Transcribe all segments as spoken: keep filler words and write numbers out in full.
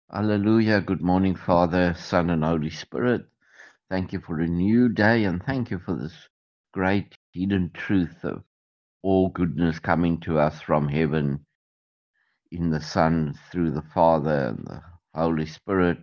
Hallelujah. Good morning, Father, Son, and Holy Spirit. Thank you for a new day and thank you for this great hidden truth of all goodness coming to us from heaven in the Son, through the Father and the Holy Spirit,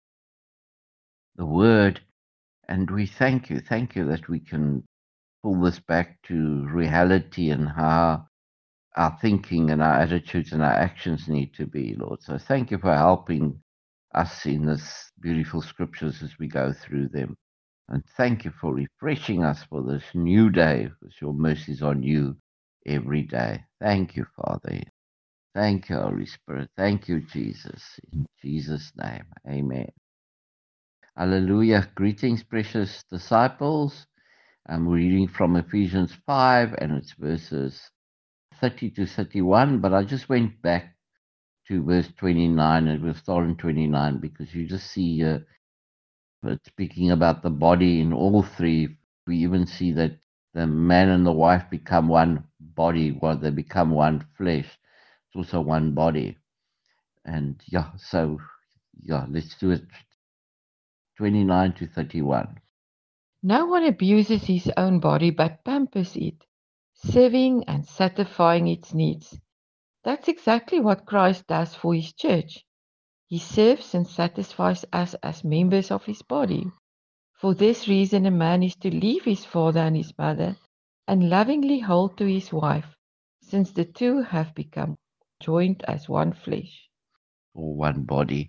the Word. And we thank you. Thank you that we can pull this back to reality and how our thinking and our attitudes and our actions need to be, Lord. So thank you for helping us in this beautiful scriptures as we go through them. And thank you for refreshing us for this new day, because your mercies on you every day. Thank you, Father. Thank you, Holy Spirit. Thank you, Jesus. In Jesus' name, amen. Hallelujah. Greetings, precious disciples. I'm reading from Ephesians five, and it's verses thirty to thirty-one, but I just went back to verse twenty-nine, and we'll start in twenty-nine because you just see uh, it's speaking about the body in all three. We even see that the man and the wife become one body, while they become one flesh. It's also one body. And yeah, so yeah, let's do it. twenty-nine to thirty-one. No one abuses his own body but pampers it, serving and satisfying its needs. That's exactly what Christ does for his church. He serves and satisfies us as members of his body. For this reason, a man is to leave his father and his mother and lovingly hold to his wife, since the two have become joined as one flesh. Or one body.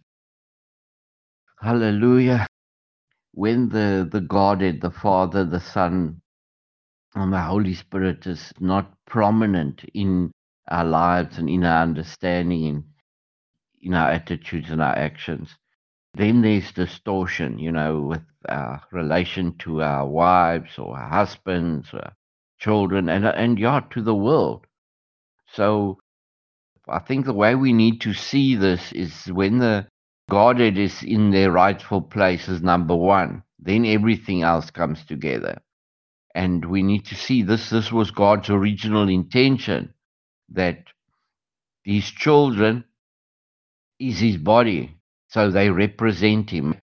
Hallelujah. When the, the Godhead, the Father, the Son, and the Holy Spirit is not prominent in our lives and in our understanding, in, in our attitudes and our actions, then there's distortion, you know, with our relation to our wives or our husbands or children and, and yeah, to the world. So I think the way we need to see this is when the Godhead is in their rightful place as number one, then everything else comes together. And we need to see this. This was God's original intention, that these children is his body. So they represent him.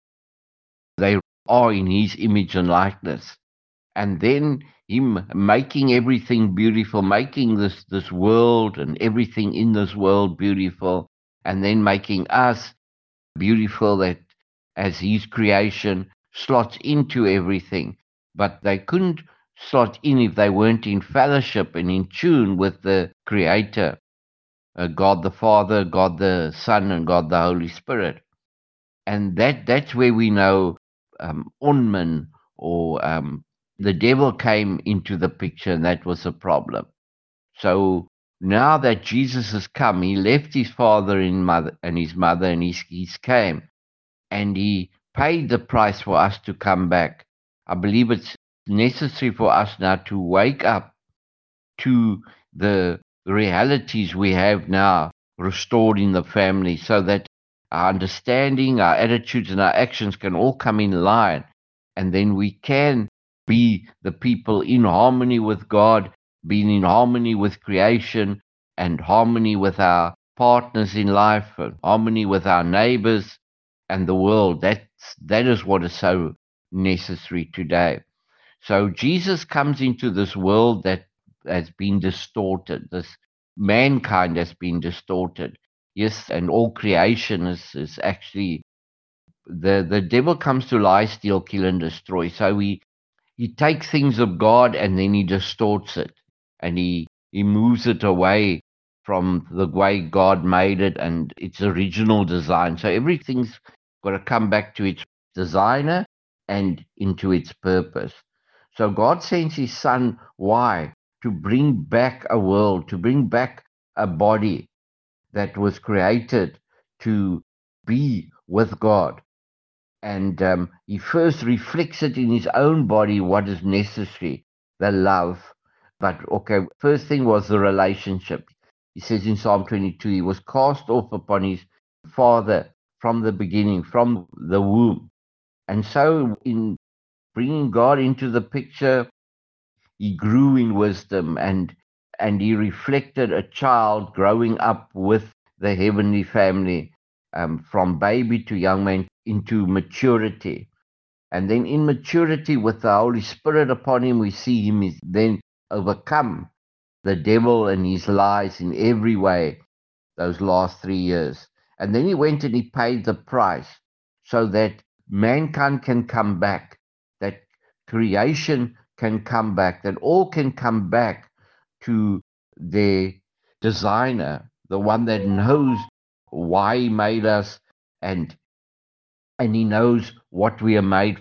They are in his image and likeness. And then him making everything beautiful, making this, this world and everything in this world beautiful, and then making us beautiful, that as his creation slots into everything. But they couldn't slot in if they weren't in fellowship and in tune with the Creator, uh, God the Father, God the Son, and God the Holy Spirit. And that that's where we know um, Unman or um, the devil came into the picture, and that was a problem. So now that Jesus has come, he left his father and mother and his mother, and he's, he's came, and he paid the price for us to come back. I believe it's necessary for us now to wake up to the realities we have now restored in the family, so that our understanding, our attitudes, and our actions can all come in line. And then we can be the people in harmony with God, being in harmony with creation, and harmony with our partners in life, and harmony with our neighbors and the world. That's, that is what is so necessary today. So Jesus comes into this world that has been distorted. This mankind has been distorted. Yes, and all creation is, is actually the the devil comes to lie, steal, kill, and destroy. So he he takes things of God and then he distorts it, and he he moves it away from the way God made it and its original design. So everything's got to come back to its designer and into its purpose. So God sends his son. Why? To bring back a world, to bring back a body that was created to be with God. And um, he first reflects it in his own body, what is necessary, the love. But okay, first thing was the relationship. He says in Psalm twenty-two, he was cast off upon his father from the beginning, from the womb. And so, in bringing God into the picture, he grew in wisdom, and and he reflected a child growing up with the heavenly family. um, from baby to young man into maturity. And then in maturity, with the Holy Spirit upon him, we see him is then overcome the devil and his lies in every way those last three years. And then he went and he paid the price so that mankind can come back, that creation can come back, that all can come back to their designer, the one that knows why he made us, and and he knows what we are made,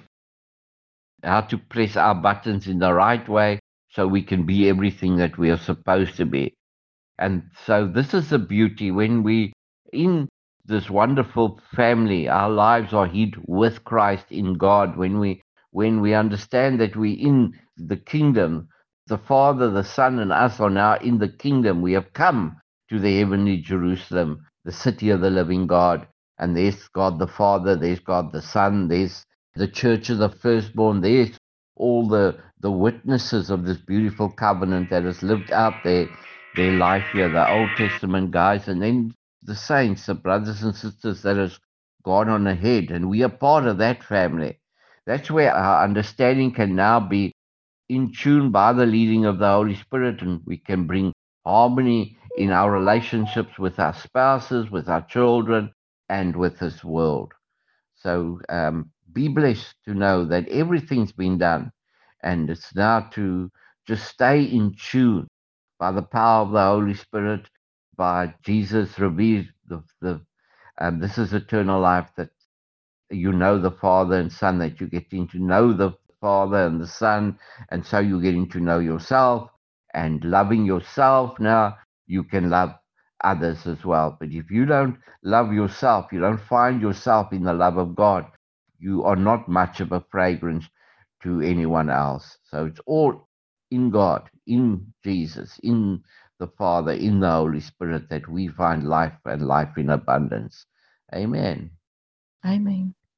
how to press our buttons in the right way so we can be everything that we are supposed to be. And so this is the beauty when we in this wonderful family, our lives are hid with Christ in God. When we when we understand that we in the kingdom, the Father, the Son, and us are now in the kingdom. We have come to the heavenly Jerusalem, the city of the living God. And there's God the Father, there's God the Son, there's the church of the firstborn, there's all the the witnesses of this beautiful covenant that has lived out there their life here, the Old Testament guys, and then the saints, the brothers and sisters that has gone on ahead, and we are part of that family. That's where our understanding can now be in tune by the leading of the Holy Spirit, and we can bring harmony in our relationships with our spouses, with our children, and with this world. So um, be blessed to know that everything's been done, and it's now to just stay in tune by the power of the Holy Spirit, by Jesus revealed the, the um, this is eternal life, that you know the Father and Son, that you're getting to know the Father and the Son, and so you're getting to know yourself, and loving yourself now, you can love others as well. But if you don't love yourself, you don't find yourself in the love of God, you are not much of a fragrance to anyone else. So it's all in God, in Jesus, in the Father, in the Holy Spirit that we find life and life in abundance. Amen. Amen.